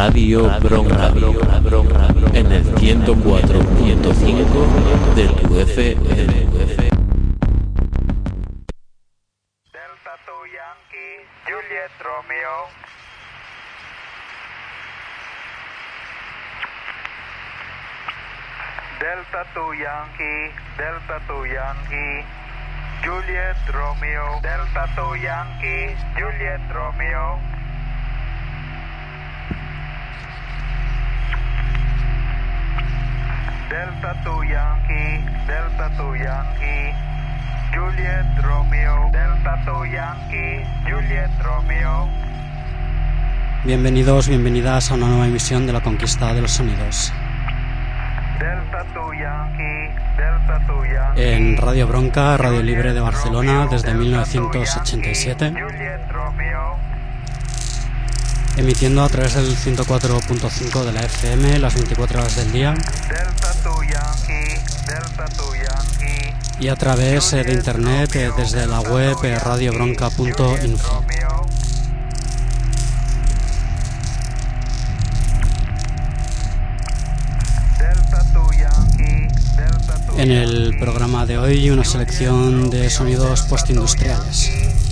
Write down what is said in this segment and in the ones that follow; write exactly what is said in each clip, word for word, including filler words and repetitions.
Radio Bronca, en el ciento cuatro punto cinco de tu F M. Delta to Yankee, Juliet Romeo. Delta to Yankee, Delta to Yankee, Juliet Romeo. Delta to Yankee, Juliet Romeo. Delta to Yankee, Delta to Yankee, Juliet Romeo. Delta to Yankee, Juliet Romeo. Bienvenidos, bienvenidas a una nueva emisión de La Conquista de los Sonidos. Delta to Yankee, Delta to Yankee. En Radio Bronca, Radio Libre de Barcelona, desde mil novecientos ochenta y siete. Juliet Romeo. Emitiendo a través del ciento cuatro punto cinco de la F M las veinticuatro horas del día. Delta to Yankee, Delta to Yankee. Y a través eh, de internet eh, desde la web eh, radio bronca punto info. En el programa de hoy una selección de sonidos postindustriales.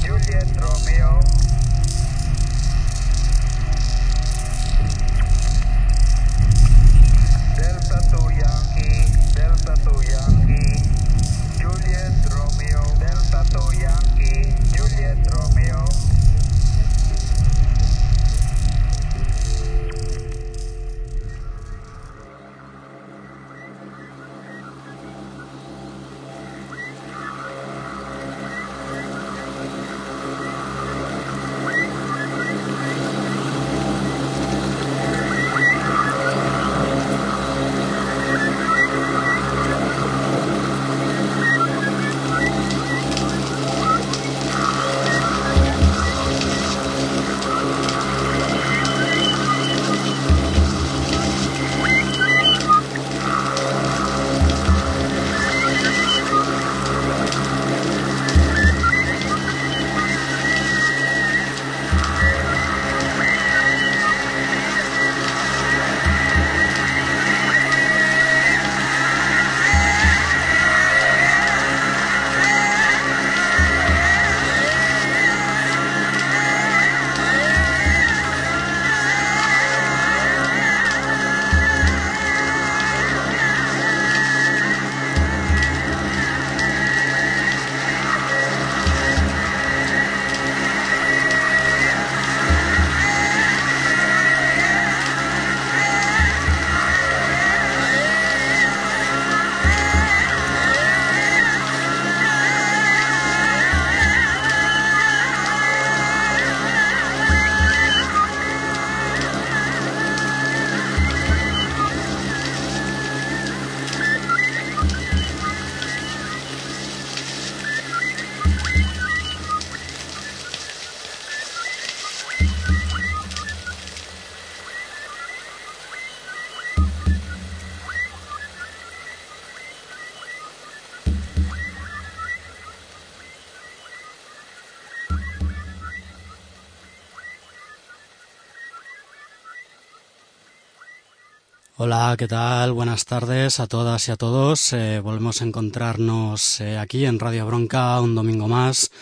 Hola, ¿qué tal? Buenas tardes a todas y a todos. Eh, volvemos a encontrarnos eh, aquí en Radio Bronca un domingo más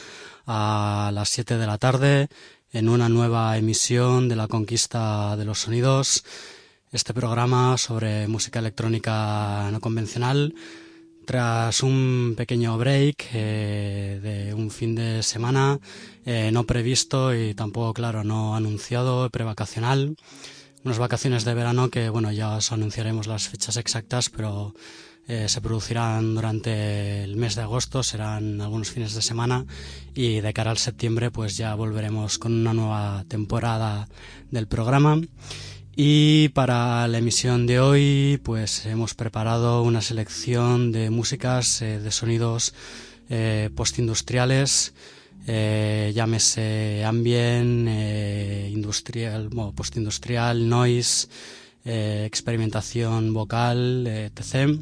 a las siete de la tarde en una nueva emisión de La Conquista de los Sonidos, este programa sobre música electrónica no convencional. Tras un pequeño break eh, de un fin de semana eh, no previsto y tampoco, claro, no anunciado, prevacacional. Unas vacaciones de verano que, bueno, ya os anunciaremos las fechas exactas, pero eh, se producirán durante el mes de agosto, serán algunos fines de semana, y de cara al septiembre pues ya volveremos con una nueva temporada del programa. Y para la emisión de hoy pues hemos preparado una selección de músicas, eh, de sonidos eh, postindustriales, Eh, llámese ambient, eh, industrial, bueno, postindustrial, noise, eh, experimentación vocal, eh, etcétera.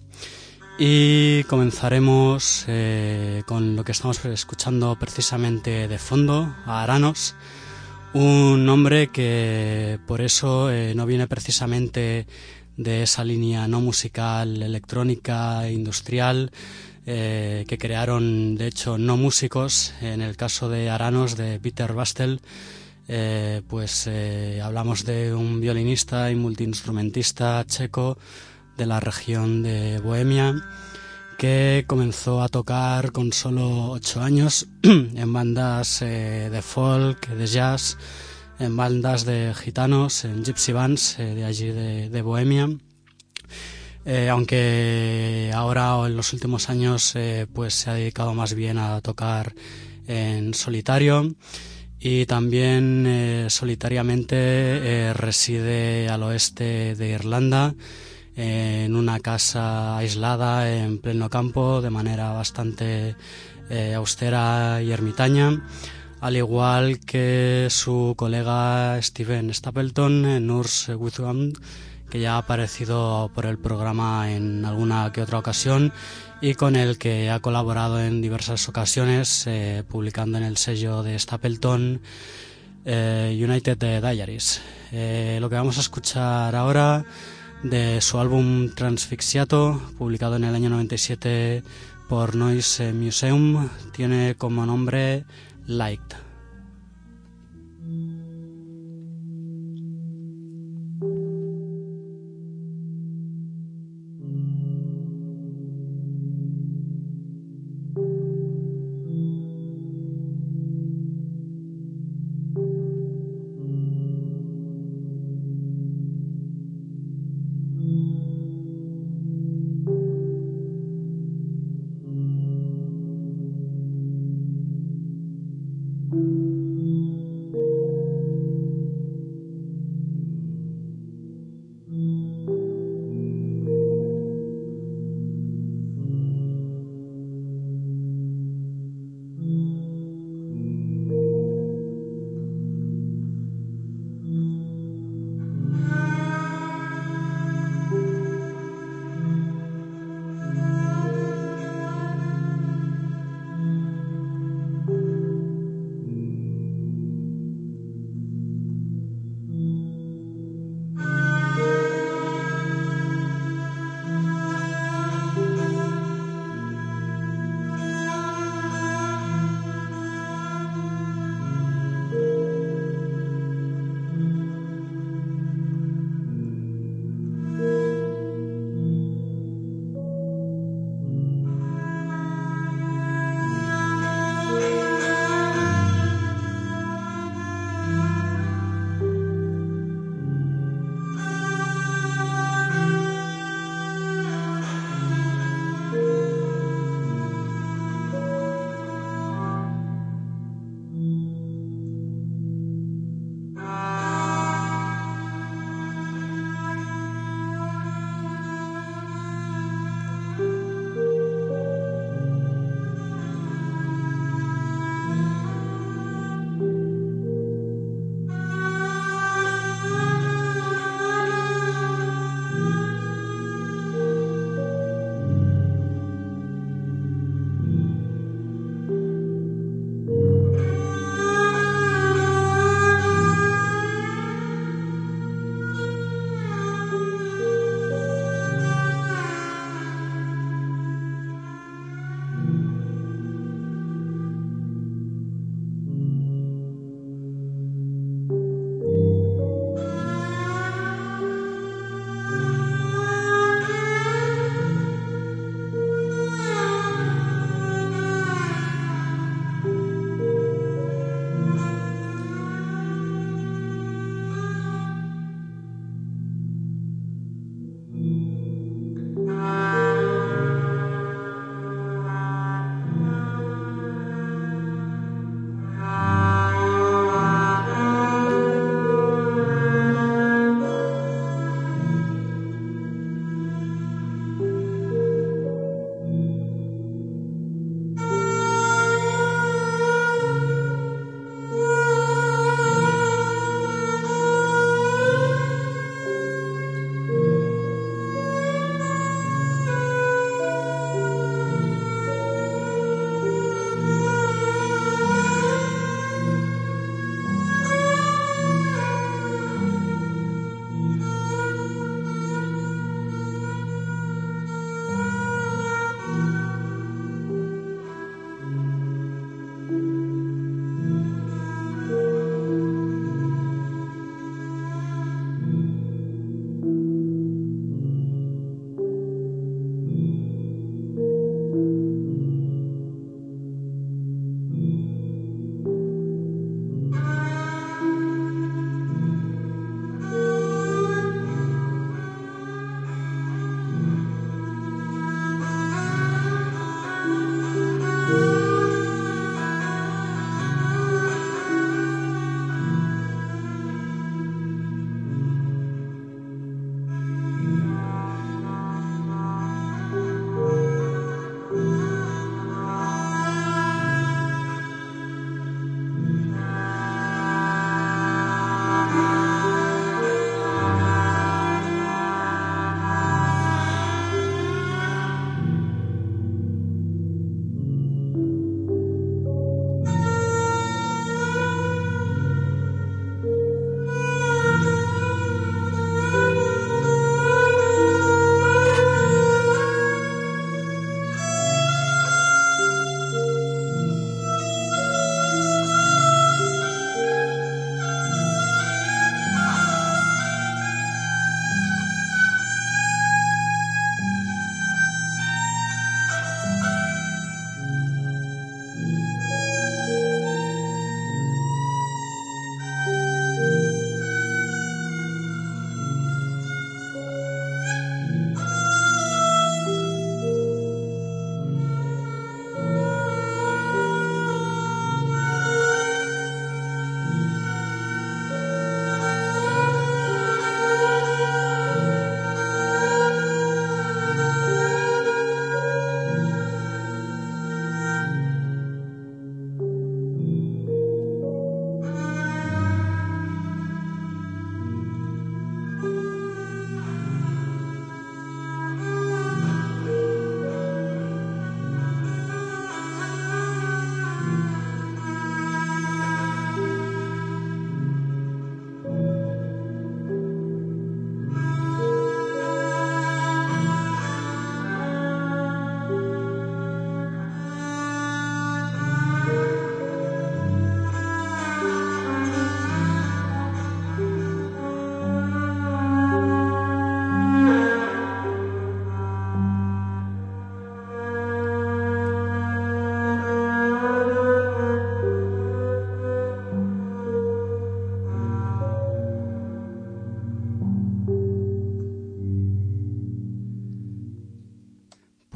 Y comenzaremos eh, con lo que estamos escuchando precisamente de fondo, a Aranos, Un nombre que por eso eh, no viene precisamente de esa línea no musical, electrónica, industrial, eh, que crearon de hecho no músicos. En el caso de Aranos, de Peter Bastel, eh, pues eh, hablamos de un violinista y multiinstrumentista checo de la región de Bohemia, que comenzó a tocar con solo ocho años en bandas eh, de folk, de jazz, en bandas de gitanos, en gypsy bands eh, de allí de, de Bohemia. Eh, aunque ahora o en los últimos años eh, pues se ha dedicado más bien a tocar en solitario, y también eh, solitariamente eh, reside al oeste de Irlanda, en una casa aislada en pleno campo, de manera bastante eh, austera y ermitaña, al igual que su colega Steven Stapleton en Nurse Witherspoon, que ya ha aparecido por el programa en alguna que otra ocasión y con el que ha colaborado en diversas ocasiones, eh, publicando en el sello de Stapleton eh, United Diaries. Eh, lo que vamos a escuchar ahora, de su álbum Transfixiato, publicado en el año noventa y siete por Noise Museum, tiene como nombre Light.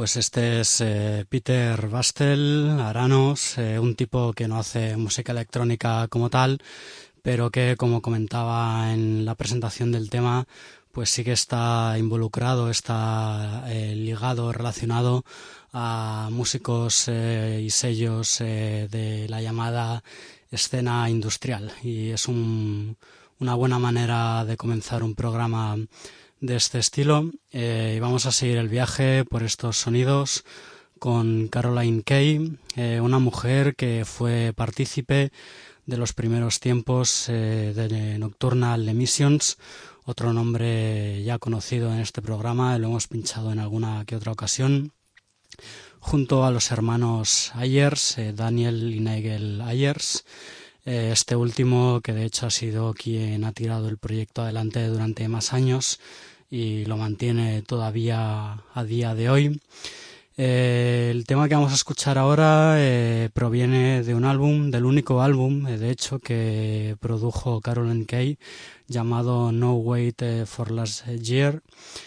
Pues este es eh, Peter Bastel Aranos, eh, un tipo que no hace música electrónica como tal, pero que, como comentaba en la presentación del tema, pues sí que está involucrado, está eh, ligado, relacionado a músicos eh, y sellos eh, de la llamada escena industrial, y es un, una buena manera de comenzar un programa de este estilo. Eh, y vamos a seguir el viaje por estos sonidos con Caroline Kay, eh, una mujer que fue partícipe de los primeros tiempos eh, de Nocturnal Emissions, otro nombre ya conocido en este programa, lo hemos pinchado en alguna que otra ocasión, junto a los hermanos Ayers, eh, Daniel y Nigel Ayers, eh, este último que de hecho ha sido quien ha tirado el proyecto adelante durante más años y lo mantiene todavía a día de hoy. Eh, el tema que vamos a escuchar ahora eh, proviene de un álbum, del único álbum, eh, de hecho, que produjo Caroline Kay, llamado No Wait for Last Year,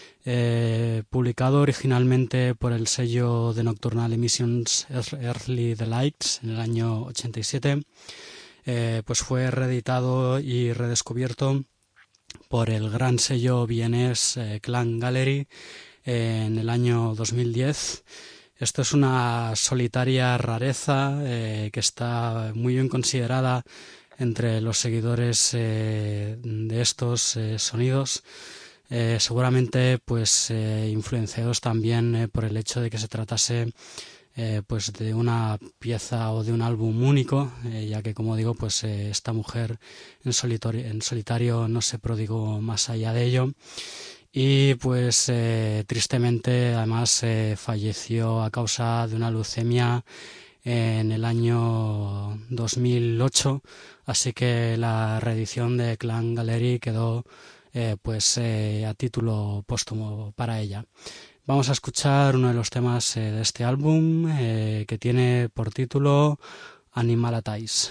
eh, publicado originalmente por el sello de Nocturnal Emissions Earthly Delights en el año ochenta y siete, eh, pues fue reeditado y redescubierto por el gran sello vienés eh, Clan Gallery eh, en el año dos mil diez. Esto es una solitaria rareza eh, que está muy bien considerada entre los seguidores eh, de estos eh, sonidos, eh, seguramente pues eh, influenciados también eh, por el hecho de que se tratase Eh, pues de una pieza o de un álbum único, eh, ya que, como digo, pues eh, esta mujer en solitario, en solitario no se prodigó más allá de ello, y pues eh, tristemente además eh, falleció a causa de una leucemia en el año dos mil ocho, así que la reedición de Clan Gallery quedó eh, pues eh, a título póstumo para ella. Vamos a escuchar uno de los temas eh, de este álbum eh, que tiene por título Animalatize.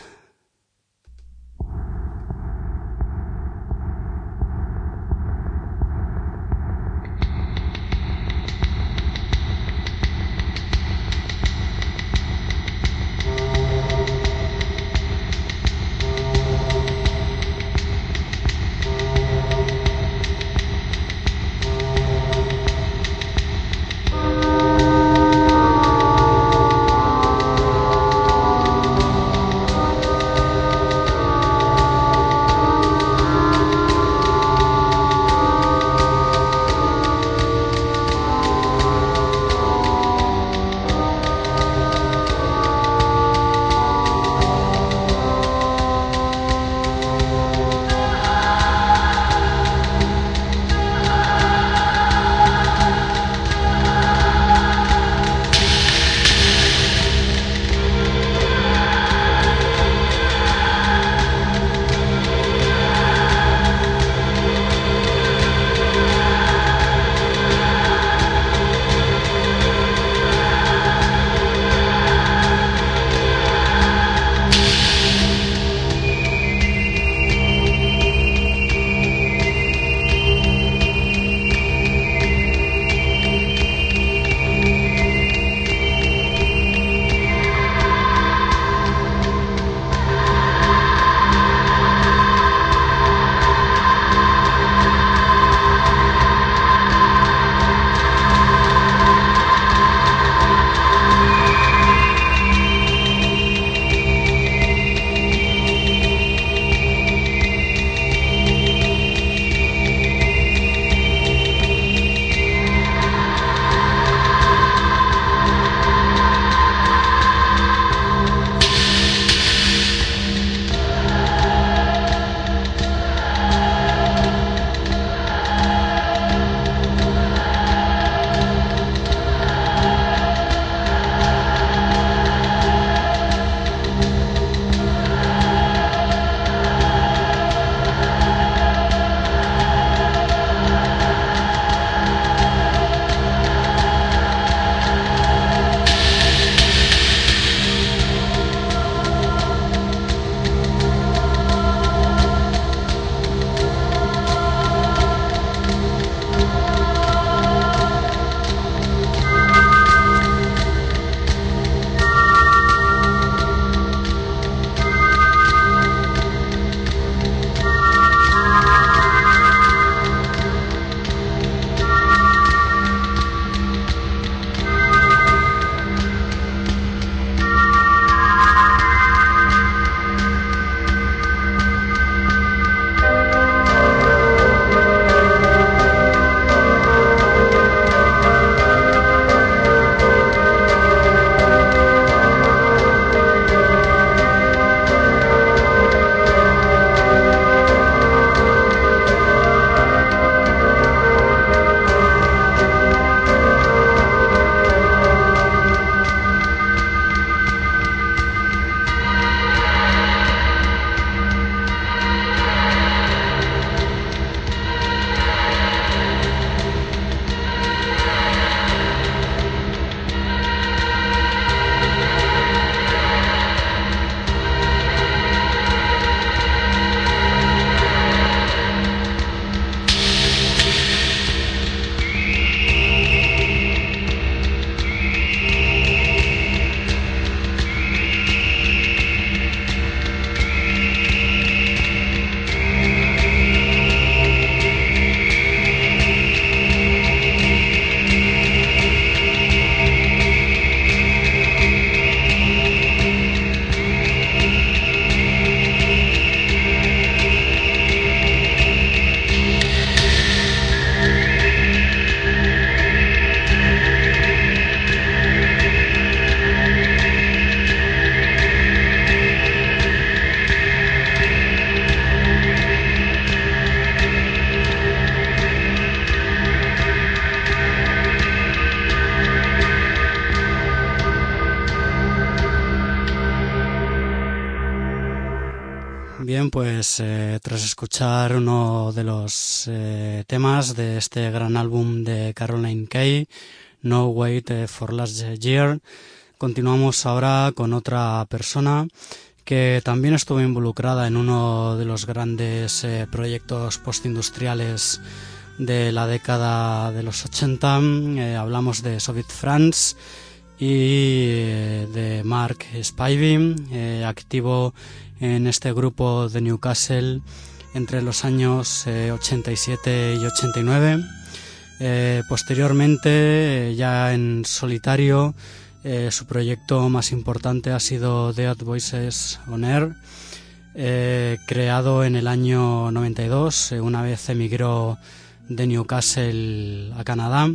Bien, pues eh, tras escuchar uno de los eh, temas de este gran álbum de Caroline Kay, No Wait for Last Year, continuamos ahora con otra persona que también estuvo involucrada en uno de los grandes eh, proyectos postindustriales de la década de los ochenta. Eh, hablamos de Soviet France y eh, de Mark Spivey, eh, activo en este grupo de Newcastle entre los años eh, ochenta y siete y ochenta y nueve. Eh, posteriormente, eh, ya en solitario, eh, su proyecto más importante ha sido Dead Voices On Air, eh, creado en el año noventa y dos, eh, una vez emigró de Newcastle a Canadá.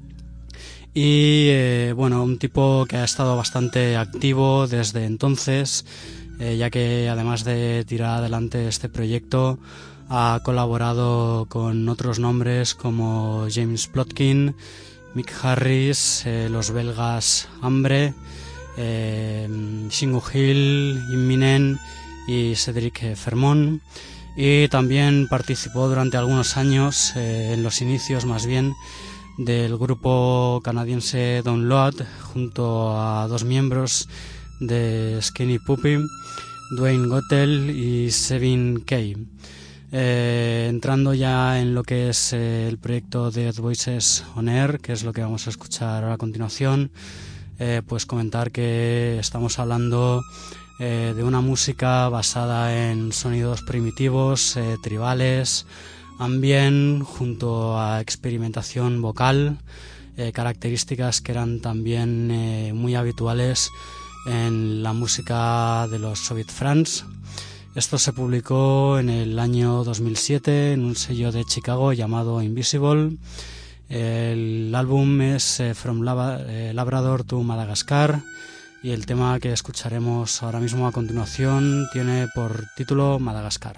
Y eh, bueno, un tipo que ha estado bastante activo desde entonces, eh, ya que además de tirar adelante este proyecto ha colaborado con otros nombres como James Plotkin, Mick Harris, eh, los belgas Ambre, eh, Shingu Hill, Imminen y Cedric Fermont, y también participó durante algunos años, eh, en los inicios más bien, del grupo canadiense Download, junto a dos miembros de Skinny Puppy, Dwayne Gottel y Sevin Kay. Eh, entrando ya en lo que es eh, el proyecto Dead Voices On Air, que es lo que vamos a escuchar a continuación, eh, pues comentar que estamos hablando eh, de una música basada en sonidos primitivos, eh, tribales, ambient, junto a experimentación vocal, eh, características que eran también eh, muy habituales en la música de los Soviet France. Esto se publicó en el año dos mil siete en un sello de Chicago llamado Invisible. El álbum es eh, From Lava, eh, Labrador to Madagascar, y el tema que escucharemos ahora mismo a continuación tiene por título Madagascar.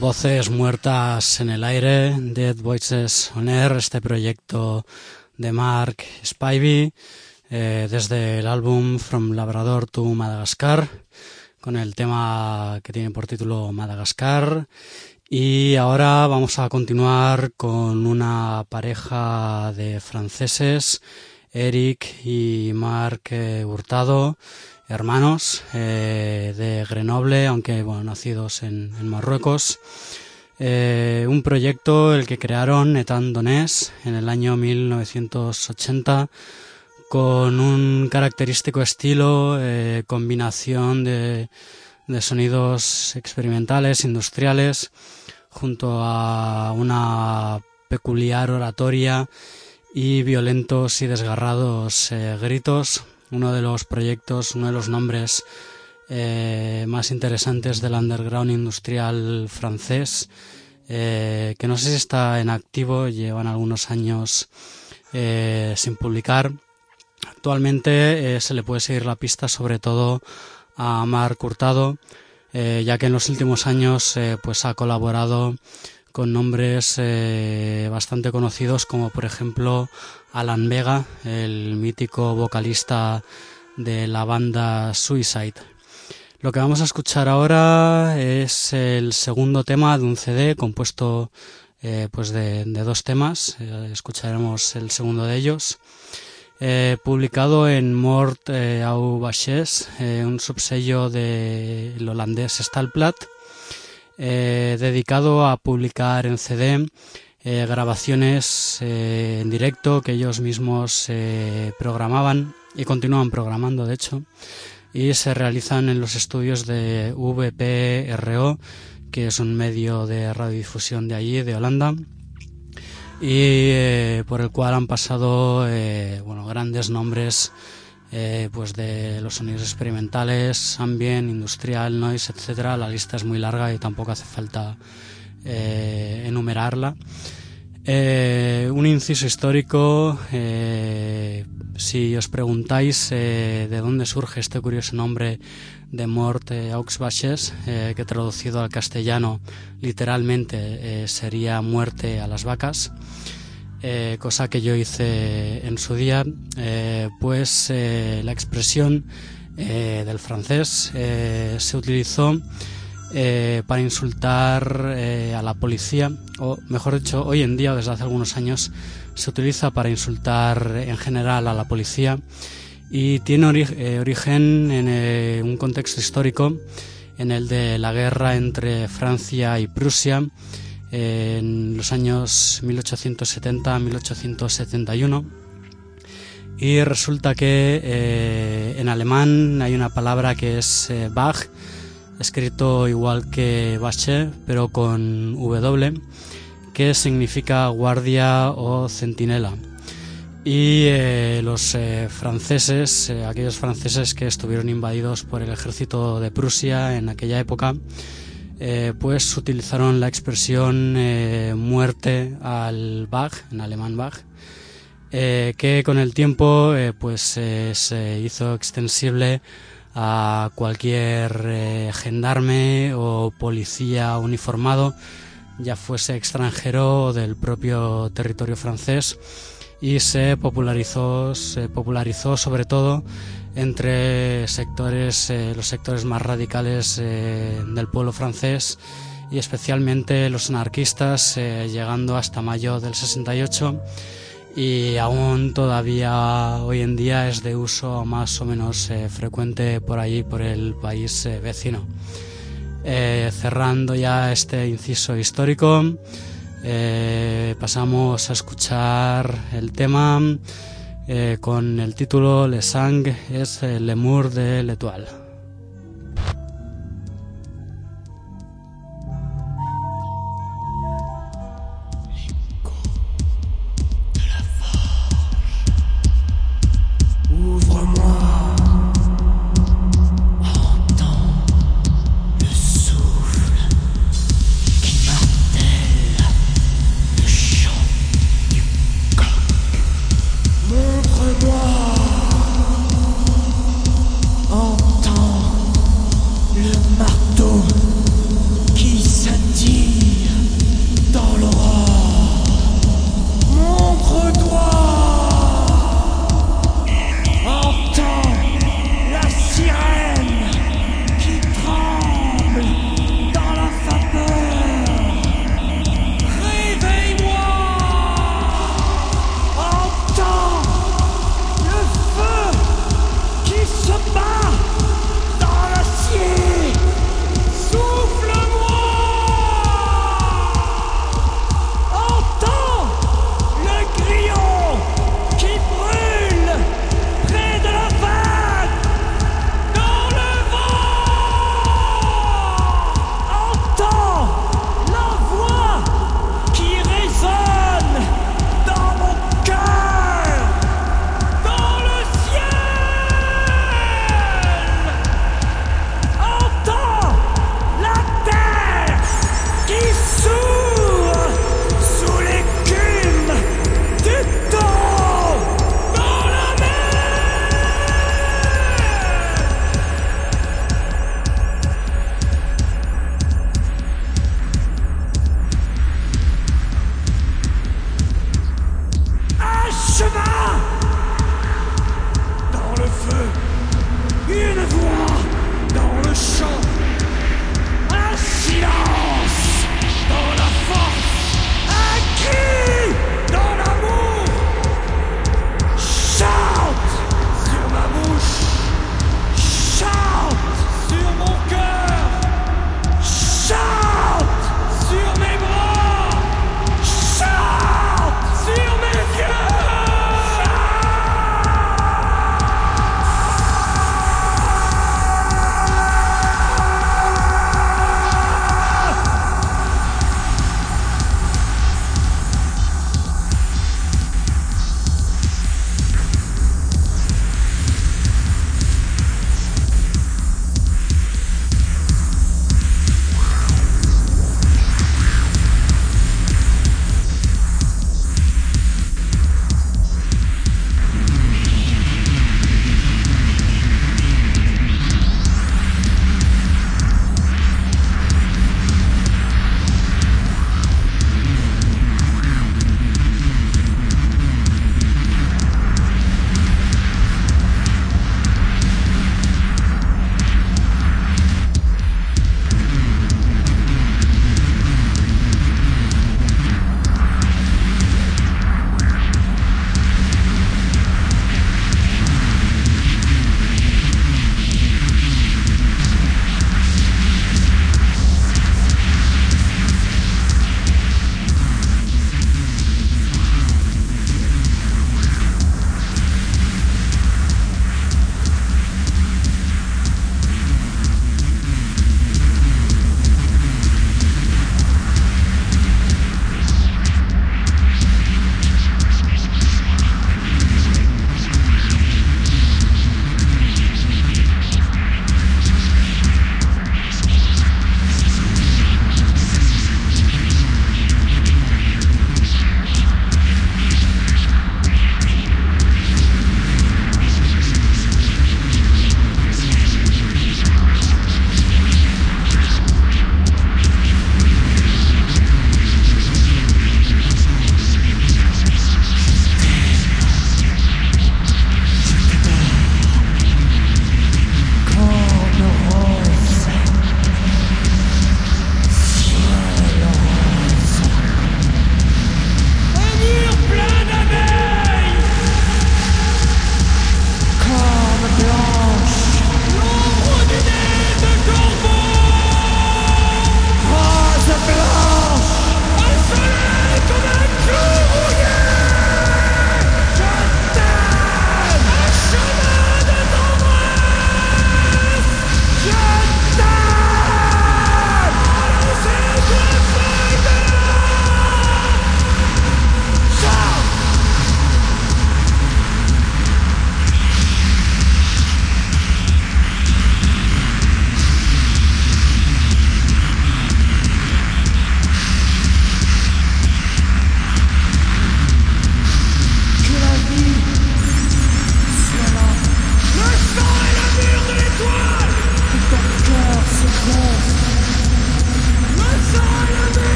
Voces muertas en el aire, Dead Voices on Air, este proyecto de Mark Spivey, eh, desde el álbum From Labrador to Madagascar, con el tema que tiene por título Madagascar. Y ahora vamos a continuar con una pareja de franceses, Eric y Marc eh, Hurtado, hermanos eh, de Grenoble, aunque bueno, nacidos en, en Marruecos. Eh, un proyecto el que crearon Etan Donés en el año mil novecientos ochenta, con un característico estilo, eh, combinación de, de sonidos experimentales, industriales, junto a una peculiar oratoria y violentos y desgarrados eh, gritos. Uno de los proyectos, uno de los nombres eh, más interesantes del underground industrial francés, eh, que no sé si está en activo, llevan algunos años eh, sin publicar. Actualmente eh, se le puede seguir la pista sobre todo a Marc Hurtado, eh, ya que en los últimos años eh, pues ha colaborado con nombres eh, bastante conocidos, como por ejemplo Alan Vega, el mítico vocalista de la banda Suicide. Lo que vamos a escuchar ahora es el segundo tema de un C D compuesto eh, pues de, de dos temas. Eh, escucharemos el segundo de ellos, eh, publicado en Mort eh, au Baches, eh, un subsello del holandés Stalplat, eh, dedicado a publicar en C D eh, grabaciones eh, en directo que ellos mismos eh, programaban y continúan programando, de hecho, y se realizan en los estudios de V P R O, que es un medio de radiodifusión de allí, de Holanda, y eh, por el cual han pasado eh, bueno, grandes nombres eh, pues de los sonidos experimentales, ambient, industrial, noise, etcétera. La lista es muy larga y tampoco hace falta eh, enumerarla. Eh, un inciso histórico, eh, si os preguntáis eh, de dónde surge este curioso nombre de Mort eh, aux Vaches, eh, que traducido al castellano literalmente eh, sería muerte a las vacas, eh, cosa que yo hice en su día, eh, pues eh, la expresión eh, del francés eh, se utilizó Eh, para insultar eh, a la policía, o mejor dicho, hoy en día, desde hace algunos años, se utiliza para insultar en general a la policía, y tiene ori eh, origen en eh, un contexto histórico, en el de la guerra entre Francia y Prusia eh, en los años mil ochocientos setenta a mil ochocientos setenta y uno. Y resulta que eh, en alemán hay una palabra que es eh, Wach, escrito igual que Vache, pero con W, que significa guardia o centinela. Y eh, los eh, franceses, eh, aquellos franceses que estuvieron invadidos por el ejército de Prusia en aquella época, eh, pues utilizaron la expresión eh, muerte al Wach, en alemán Wach, eh, que con el tiempo eh, pues eh, se hizo extensible a cualquier eh, gendarme o policía uniformado, ya fuese extranjero o del propio territorio francés, y se popularizó, se popularizó sobre todo entre sectores, eh, los sectores más radicales eh, del pueblo francés, y especialmente los anarquistas, eh, llegando hasta mayo del sesenta y ocho, y aún todavía hoy en día es de uso más o menos eh, frecuente por allí, por el país eh, vecino. Eh, cerrando ya este inciso histórico, eh, pasamos a escuchar el tema eh, con el título Le Sang es eh, L'Amour de l'Étoile. Montre-moi, entends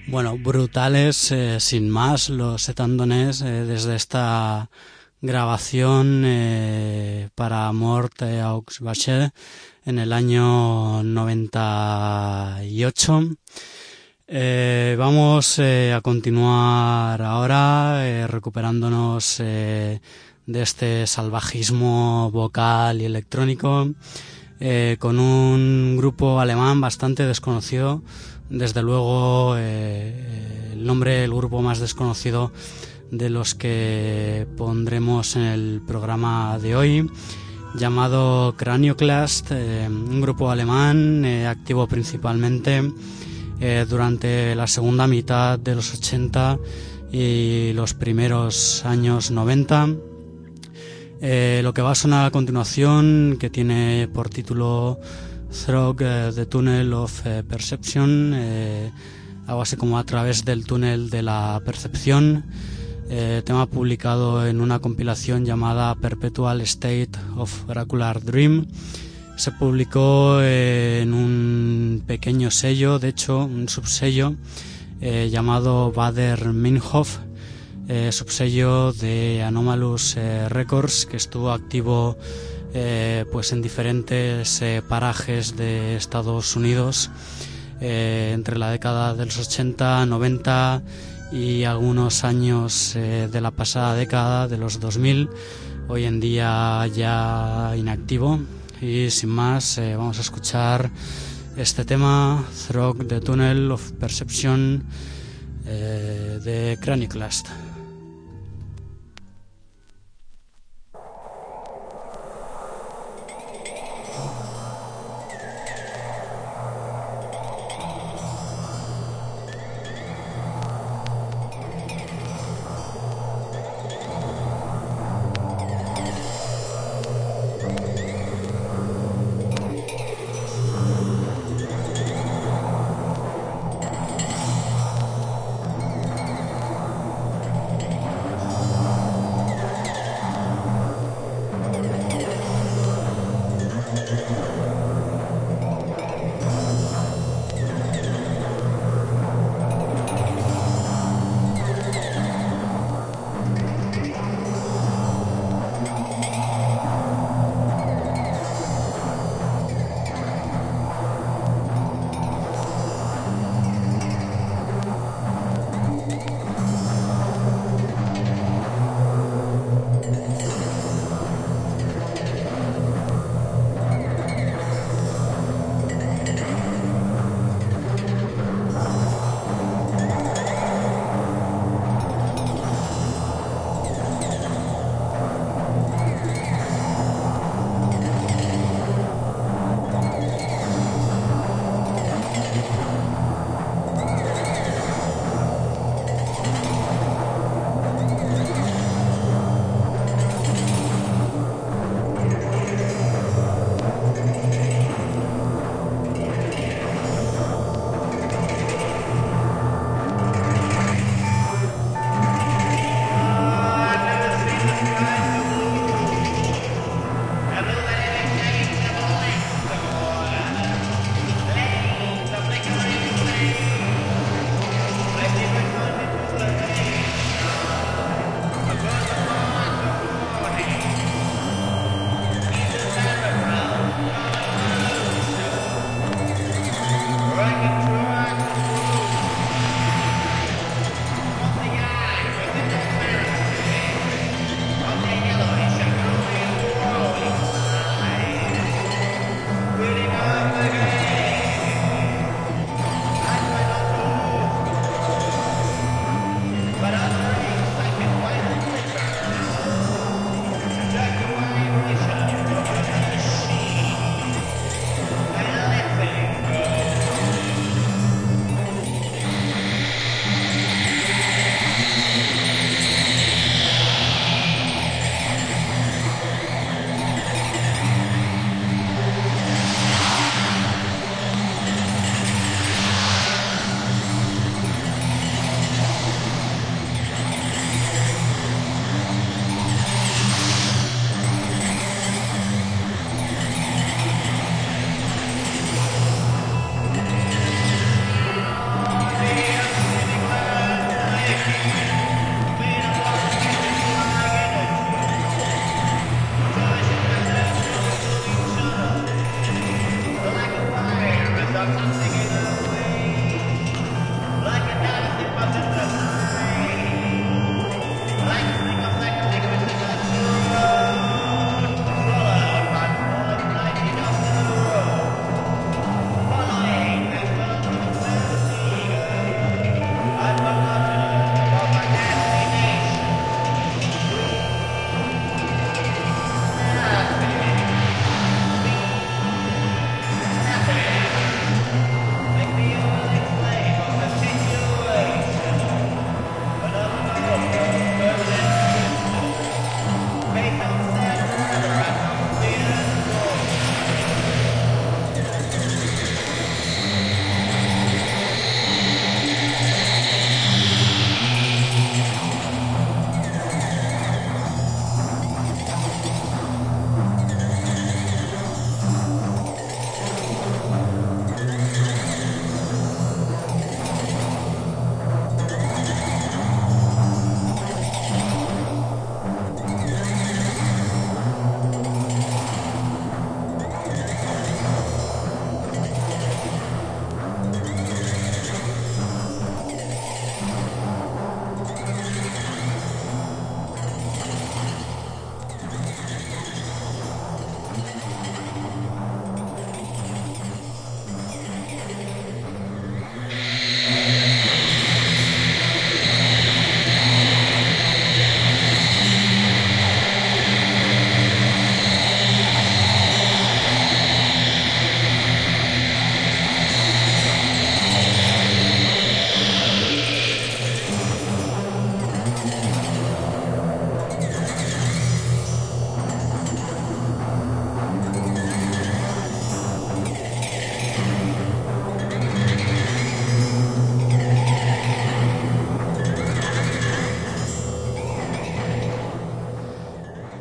Bueno, brutales, eh, sin más, los etandones eh, desde esta grabación eh, para Mort aux Vaches en el año noventa y ocho. Eh, vamos eh, a continuar ahora eh, recuperándonos eh, de este salvajismo vocal y electrónico eh, con un grupo alemán bastante desconocido. Desde luego eh, el nombre del grupo más desconocido de los que pondremos en el programa de hoy, llamado Cranioclast, eh, un grupo alemán eh, activo principalmente eh, durante la segunda mitad de los ochenta y los primeros años noventa. Eh, lo que va a sonar a continuación, que tiene por título Through uh, the Tunnel of uh, Perception, eh, algo así como a través del túnel de la percepción, eh, tema publicado en una compilación llamada Perpetual State of Oracular Dream. Se publicó eh, en un pequeño sello, de hecho un subsello eh, llamado Bader Meinhof, eh, subsello de Anomalous eh, Records, que estuvo activo eh, pues en diferentes eh, parajes de Estados Unidos eh, entre la década de los ochenta, noventa y algunos años eh, de la pasada década de los dos mil, hoy en día ya inactivo. Y sin más, eh, vamos a escuchar este tema, Through the Tunnel of Perception, eh, de Cranioclast.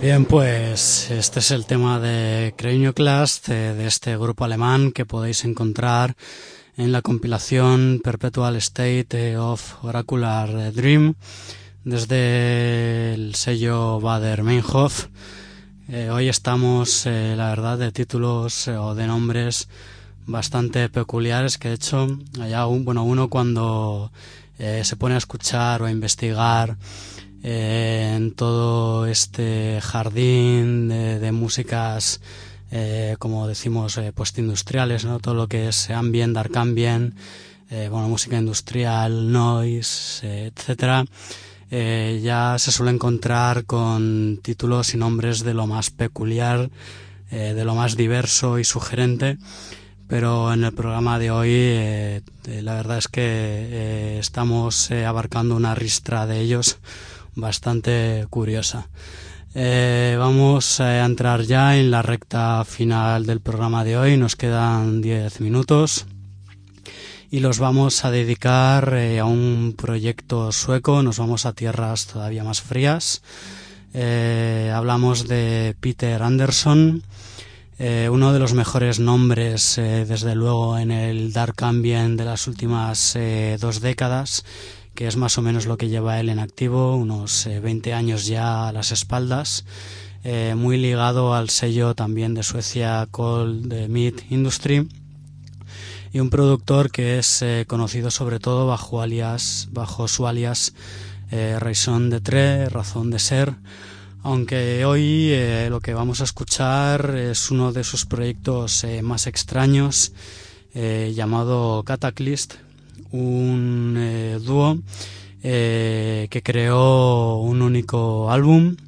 Bien, pues este es el tema de Cranioclast, de, de este grupo alemán que podéis encontrar en la compilación Perpetual State of Oracular Dream desde el sello Bader Meinhof. Eh, hoy estamos, eh, la verdad, de títulos eh, o de nombres bastante peculiares, que de hecho hay un, bueno, uno cuando eh, se pone a escuchar o a investigar eh, en todo este jardín de, de músicas eh, como decimos eh, postindustriales, ¿no? Todo lo que es ambient, dark ambient, eh, bueno, música industrial, noise, eh, etcétera. Eh, ya se suele encontrar con títulos y nombres de lo más peculiar, eh, de lo más diverso y sugerente, pero en el programa de hoy eh, eh, la verdad es que eh, estamos eh, abarcando una ristra de ellos bastante curiosa. Eh, vamos a entrar ya en la recta final del programa de hoy, nos quedan diez minutos. Y los vamos a dedicar eh, a un proyecto sueco, nos vamos a tierras todavía más frías. Eh, hablamos de Peter Andersson, eh, uno de los mejores nombres, eh, desde luego, en el dark ambient de las últimas eh, dos décadas, que es más o menos lo que lleva él en activo, unos eh, veinte años ya a las espaldas, eh, muy ligado al sello también de Suecia Cold Meat Industry. Y un productor que es eh, conocido sobre todo bajo alias, bajo su alias eh, Raison d'être, razón de ser, aunque hoy eh, lo que vamos a escuchar es uno de sus proyectos eh, más extraños, eh, llamado Cataclysm, un eh, dúo eh, que creó un único álbum.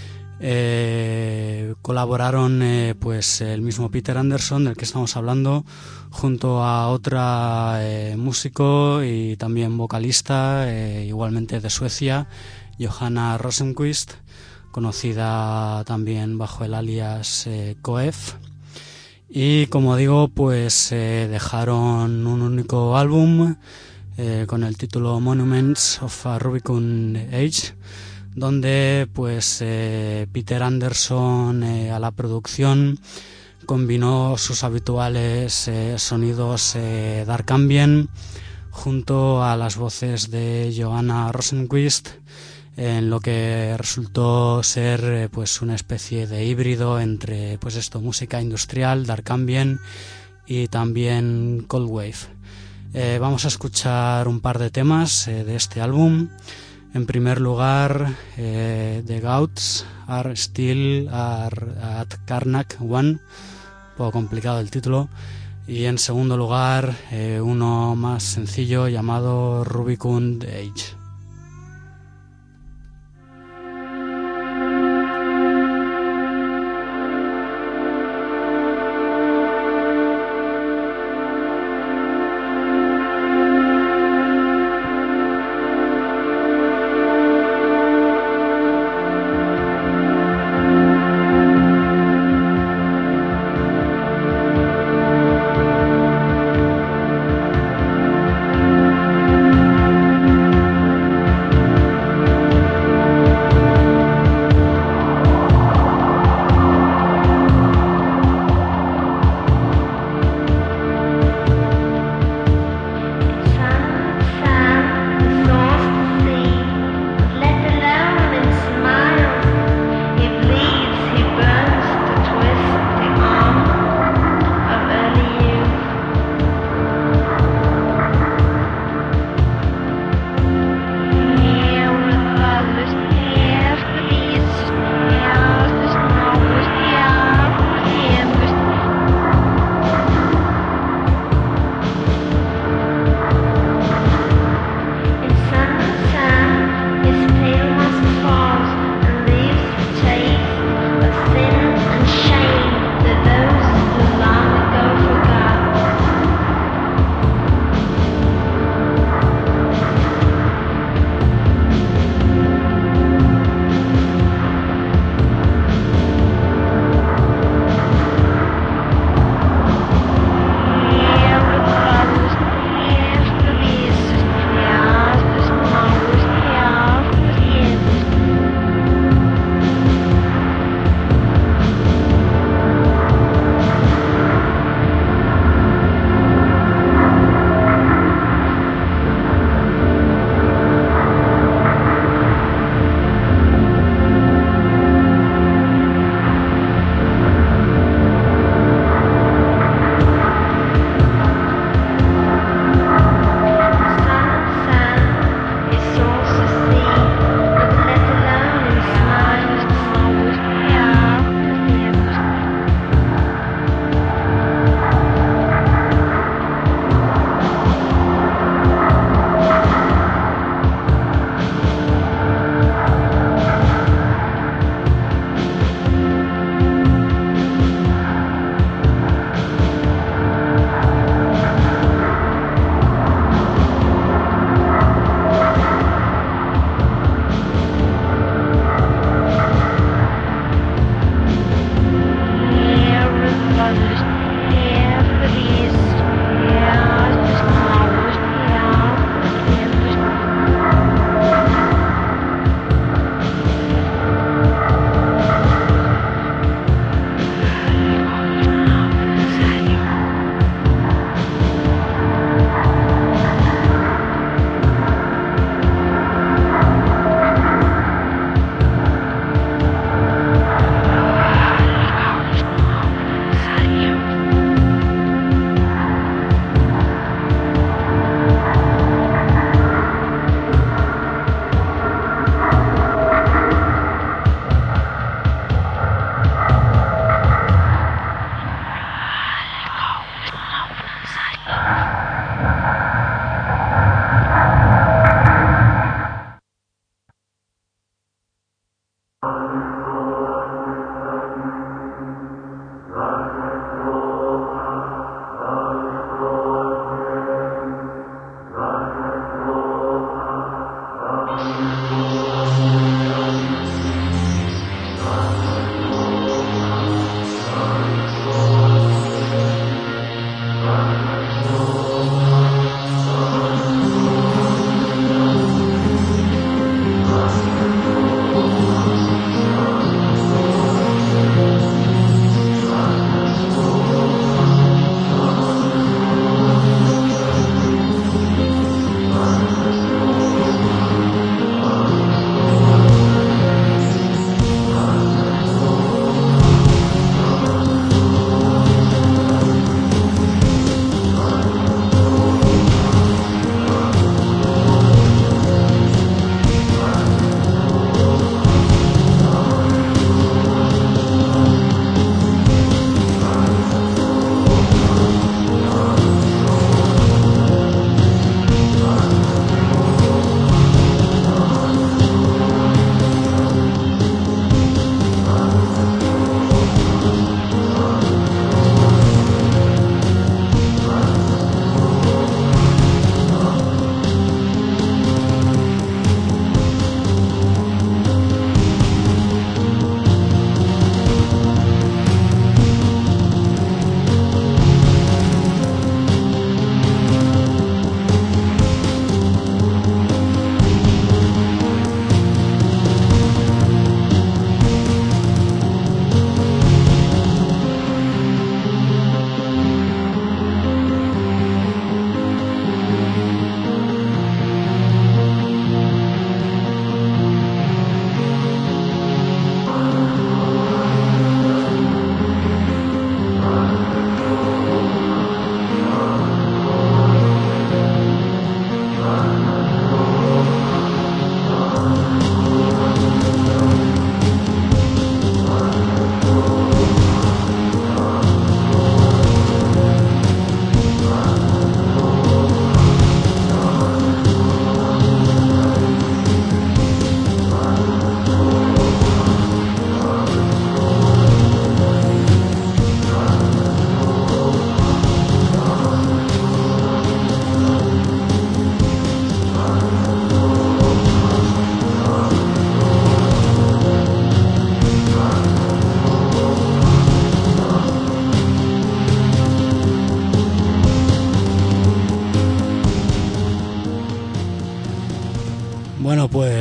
Eh, colaboraron eh, pues el mismo Peter Andersson, del que estamos hablando, junto a otra eh, músico y también vocalista, eh, igualmente de Suecia, Johanna Rosenqvist, conocida también bajo el alias eh, Koef. Y como digo, pues eh, dejaron un único álbum eh, con el título Monuments of a Rubicon Age, donde pues eh, Peter Andersson eh, a la producción combinó sus habituales eh, sonidos eh, dark ambient junto a las voces de Johanna Rosenqvist, en lo que resultó ser eh, pues una especie de híbrido entre pues esto, música industrial, dark ambient y también cold wave. Eh, vamos a escuchar un par de temas eh, de este álbum. En primer lugar, eh, The Goats Are Still are at Karnak One, un poco complicado el título. Y en segundo lugar, eh, uno más sencillo llamado Rubicon Age. Thank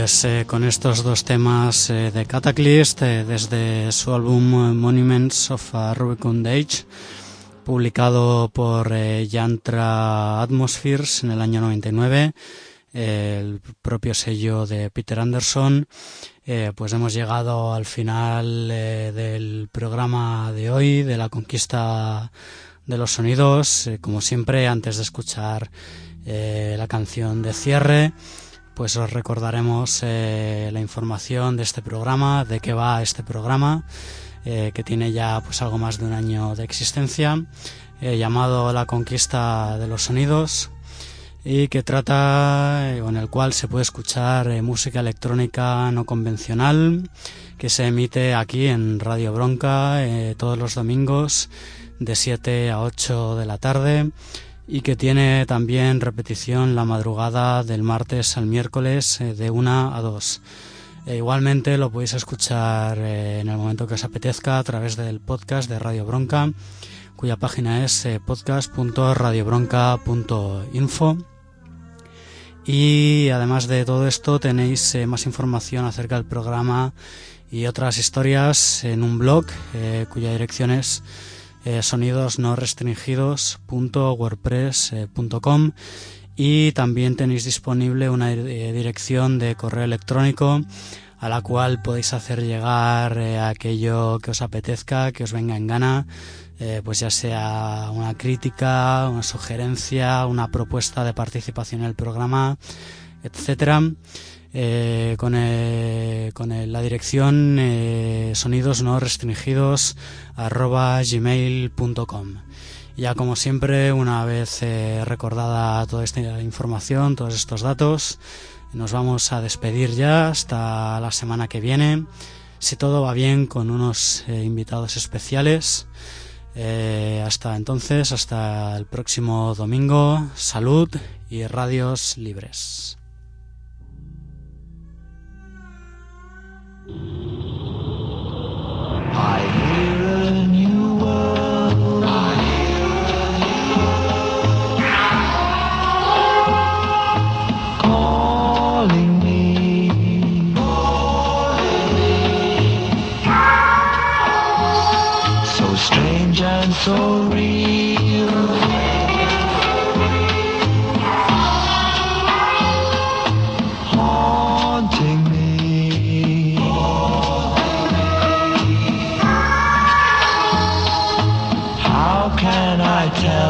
Pues eh, con estos dos temas eh, de Cataclysm, eh, desde su álbum Monuments of a Rubicund Age, publicado por eh, Yantra Atmospheres en el año noventa y nueve, eh, el propio sello de Peter Anderson, eh, pues hemos llegado al final eh, del programa de hoy, de la conquista de los sonidos. Eh, como siempre, antes de escuchar eh, la canción de cierre, pues os recordaremos eh, la información de este programa, de qué va este programa, eh, que tiene ya pues algo más de un año de existencia, eh, llamado La Conquista de los Sonidos, y que trata, eh, o en el cual se puede escuchar eh, música electrónica no convencional, que se emite aquí en Radio Bronca eh, todos los domingos de siete a ocho de la tarde, y que tiene también repetición la madrugada del martes al miércoles eh, de una a dos. E igualmente lo podéis escuchar eh, en el momento que os apetezca a través del podcast de Radio Bronca, cuya página es eh, podcast punto radio bronca punto info. Y además de todo esto tenéis eh, más información acerca del programa y otras historias en un blog eh, cuya dirección es Eh, sonidos no restringidos punto wordpress punto com, y también tenéis disponible una eh, dirección de correo electrónico a la cual podéis hacer llegar eh, aquello que os apetezca, que os venga en gana, eh, pues ya sea una crítica, una sugerencia, una propuesta de participación en el programa, etcétera. Eh, con, el, con el, la dirección eh, sonidos no restringidos arroba gmail punto com. Ya como siempre, una vez eh, recordada toda esta información, todos estos datos, nos vamos a despedir ya hasta la semana que viene, si todo va bien, con unos eh, invitados especiales. Eh, hasta entonces, hasta el próximo domingo, salud y radios libres. I hear a new world. I hear calling me, calling me. So strange and so real. Haunting me. Can I tell